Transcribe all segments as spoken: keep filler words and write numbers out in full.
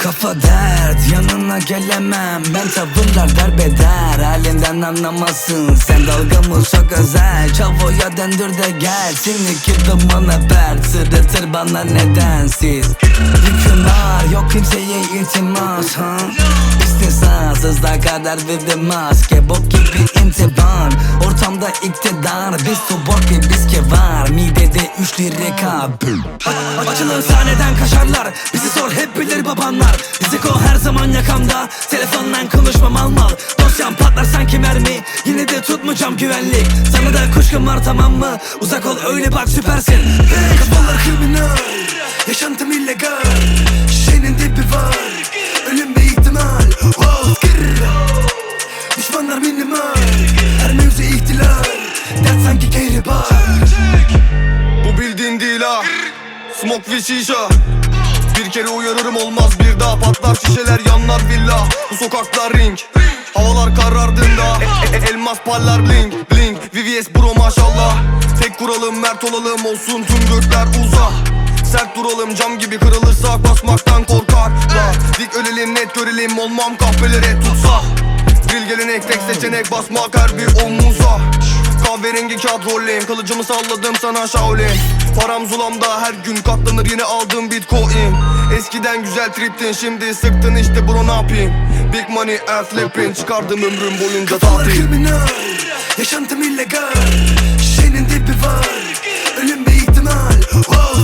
Kafa dert, yanına gelemem. Ben tavırlar derbeder, halinden anlamazsın. Sen dalgamız çok özel, çavoya döndür de gel. Seni gibi bana bert, sırıtır bana nedensiz. Yükün ağır, yok kimseye iltimas ha? İstisnasızlar kadar verdim maske. Bok gibi intiban, ortamda iktidar. Biz tubok ve biz kevar, midede üç lirika. Açılır sahneden kaşarlar, bizi sor hep bilir babanlar. Fizik o her zaman yakamda, telefondan konuşmam al mal. Dosyam patlar sanki mermi, yine de tutmayacağım güvenlik. Sana da kuşkum var tamam mı? Uzak ol öyle bak süpersin. Kafalar kriminal, yaşantım illegal. Şişenin dibi var, ölüm bir ihtimal. Oh, düşmanlar minimal, her mevzu ihtilal. Dert sanki kehribar. Bu bildiğin değil ha, smoke ve şişa. Bir kere uyarırım olmaz bir daha. Patlar şişeler yanlar villa. Bu sokaklar ring, havalar karardığında e, e, elmas parlar bling bling. V V S bro maşallah. Tek kuralım mert olalım, olsun tüm gökler uzak. Sert duralım, cam gibi kırılırsak basmaktan korkarlar. Dik ölelim net görelim, olmam kahvelere tutsa. Drill gelenek tek seçenek, basmak her bir omuza. Kahverengi kağıt rolleyim, kılıcımı salladım sana Shaolin. Param zulamda her gün katlanır, yine aldım bitcoin. Eskiden güzel triptin, şimdi sıktın işte bro ne yapayım. Big money and flipping, çıkardım ömrüm boyunca kafalar tatil. kriminal, yaşantım illegal. Şişenin dibi var, ölüm bir ihtimal. Oh,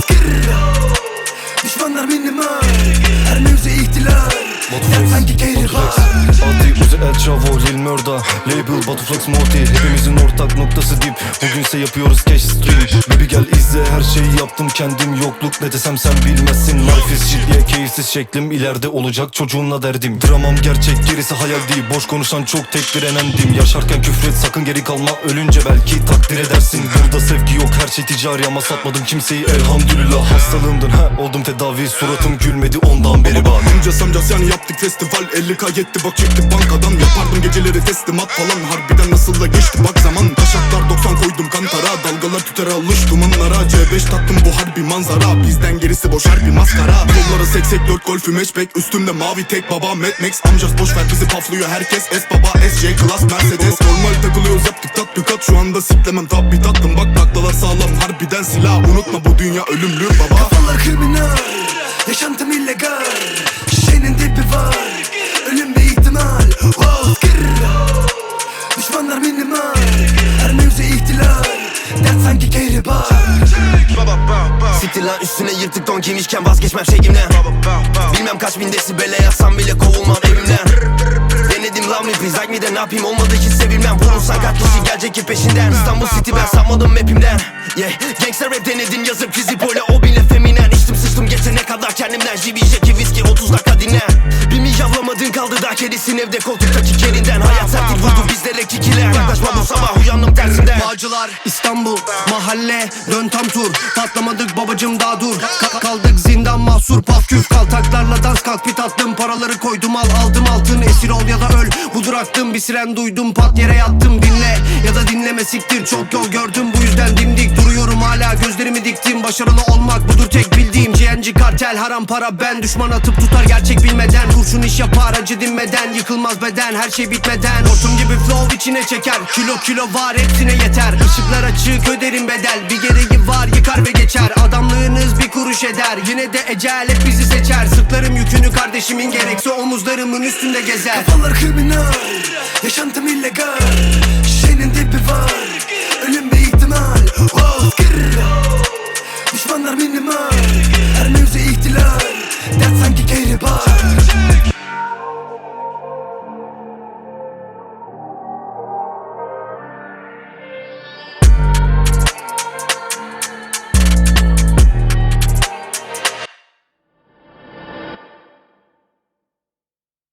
düşmanlar minimal, her mevzu ihtilal. Dert sanki kehribar. Adi Uzi El Chavo Lil Murda Label Batuflex Morty. Hepimizin ortak noktası dip. Bugünse yapıyoruz cash stream. Baby gel izle, her şeyi yaptım kendim. Yokluk ne desem sen bilmezsin. Life is shit diye keyifsiz şeklim. İleride olacak çocuğunla derdim. Dramam gerçek, gerisi hayal değil. Boş konuşan çok tek direnendim. Yaşarken küfret sakın, geri kalma. Ölünce belki takdir edersin. Burada sevgi yok, her şey ticari ama satmadım kimseyi elhamdülillah. Hastalığımdın ha, oldum tedavi. Suratım gülmedi ondan beri bak. Amca samcas yani yaptık festival, elli k yetti bak çektik bankadan. Yapardım geceleri teslimat falan, harbiden nasıl da geçti bak zaman. Taşaklar doksan koydum kantara, dalgalar tüter alış dumanlara. C beş tattım bu harbi manzara, bizden gerisi boş harbi maskara. Yollara seksek dört golfü matchback, üstümde mavi tek baba Mad Max. Amcas boş ver bizi paflıyor herkes, S baba S J Class Mercedes. Normal takılıyoruz yaptık tatbikat, şu anda siklemem tabi tatlım. Bak taklalar sağlam, harbiden silah, unutma bu dünya ölümlü baba. Kafalar kriminal, yaşantım illegal. Şişenin dibi var, ölüm bir ihtimal. Oh, düşmanlar minimal, her mevzu ihtilal. Dert sanki kehribar. Siktir lan üstüne yırtık don giymişken vazgeçmem şeyimden. Bilmem kaç bin desibele yatsam bile kovulmam evimden. Denedim love me please like me de ne yapayım, olmadı hiç sevilmem. Vurursan kaç kişi gelecek ki peşinden. İstanbul City ben sanmadım mapimden. Yeah, gangster rap denedim yazıp çizip öyle o bile feminen. İçtim sıçtım geçene kadar kendimden. J B J viski otuz dakika dinlen. Bir mi yavlamadın kaldı da kedisin evde koltuktaki kerinden. Hayat sertlik vurdu bizlere kikiler. Yaklaşma bu sabah uyandım tersinden. Bağcılar, İstanbul, mahalle, dön tam tur. Patlamadık babacım daha dur. Ka kaldık zindan mahsur, paf küf kaltaklarla dans kalk pit attım. Paraları koydum al aldım altın, esir ol ya da öl. Budur aktım bir siren duydum, pat yere yattım. Dinle ya da dinleme siktir, çok yol gördüm bu yüzden dimdik. Duruyorum hala gözlerimi diktim, başarılı olmak budur tek bildiğim. G N G kartel haram para, ben düşman atıp tutar gerçek bilmeden. Kurşun iş yapar acı dinmeden, yıkılmaz beden her şey bitmeden. Hortum gibi flow içine çeker, kilo kilo var hepsine yeter. Işıklar açık öderim bedel, bir gereği var yıkar ve geçer. Adamlığınız bir kuruş eder, yine de ecel hep bizi seçer. Sırtlarım yükünü kardeşimin, gerekse omuzlarımın üstünde gezer. Kafalar kriminal, yaşantım illegal.